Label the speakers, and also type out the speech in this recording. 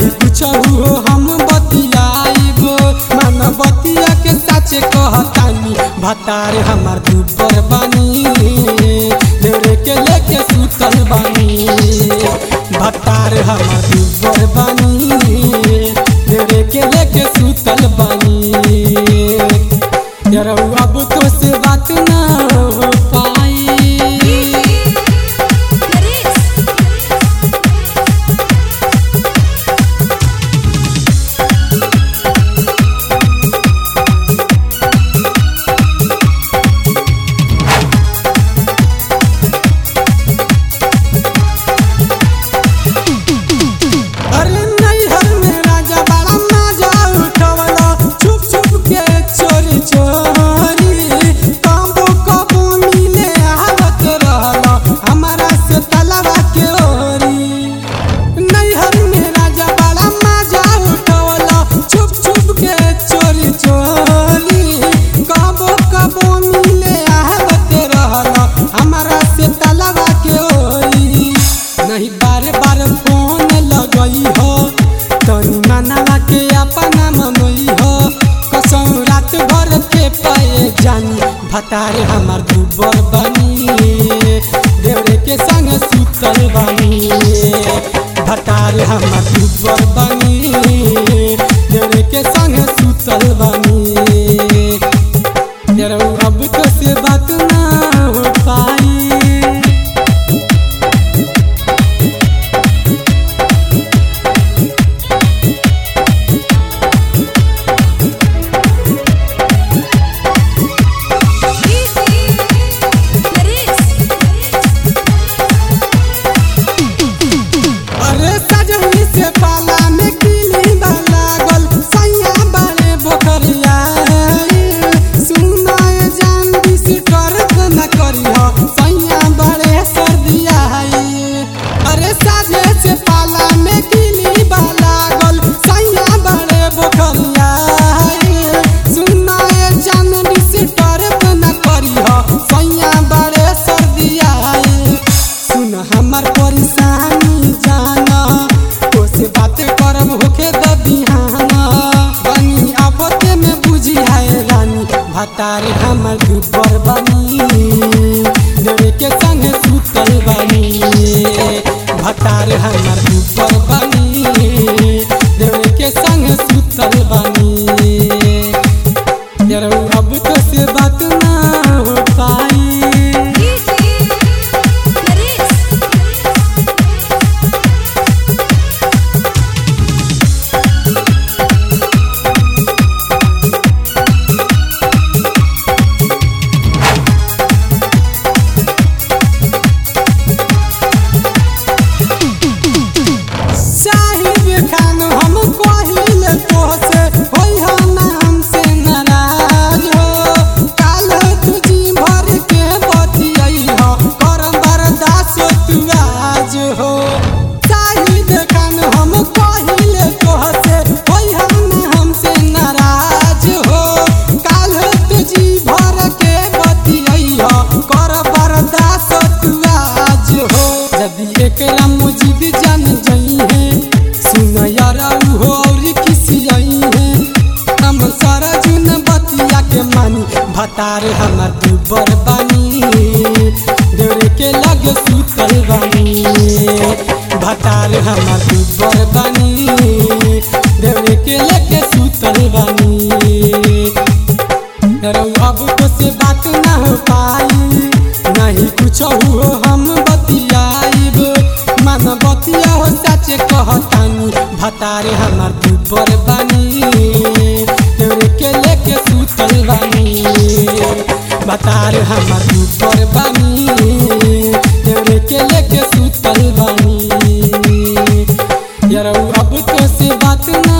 Speaker 1: नहीं कुछ हो हम बतियाइब मन बतिया के सच कहतानी भतार हमार दुबर बानी देवरे के लेके सुतल बानी भतार हमार दुबर बानी देवरे के लेके सुतल बानी यार अब तो से बात ना हो पाई नहीं बार बार फोन लगई हो तनी मनावा के अपना मनई हो कसम रात भर के पाए जानी भतार हमार दुबर बानी देवरे के संग सुतल बानी भतार हमार दुबर बानी देवरे के संग सुतल बानी यार अब तो से बात ना हो पाई हमार परेशानी जाना तो से बात करब होके दबिहाना बनी आपते में बुझी है रानी भतार हमार दुबर बानी देवरे के संग सुतल बानी भतार हमार दुबर बानी देवरे के संग सुतल बानी यार अब तो से बात ना हो पाई भतार हमार दुबर बानी देवरे के लगे सुतल बानी भतार हमार दुबर बानी देवरे के लगे सुतल बानी अब तो से बात ना हो पाई नहीं कुछ हो हम बतियाइब मन बतिया हो सच कहतानी भतार हमार दुबर बानी देवरे के लेके सुतल बानी भतार हमार दुबर बानी देवरे के लेके सुतल बानी यार अब तो से बात ना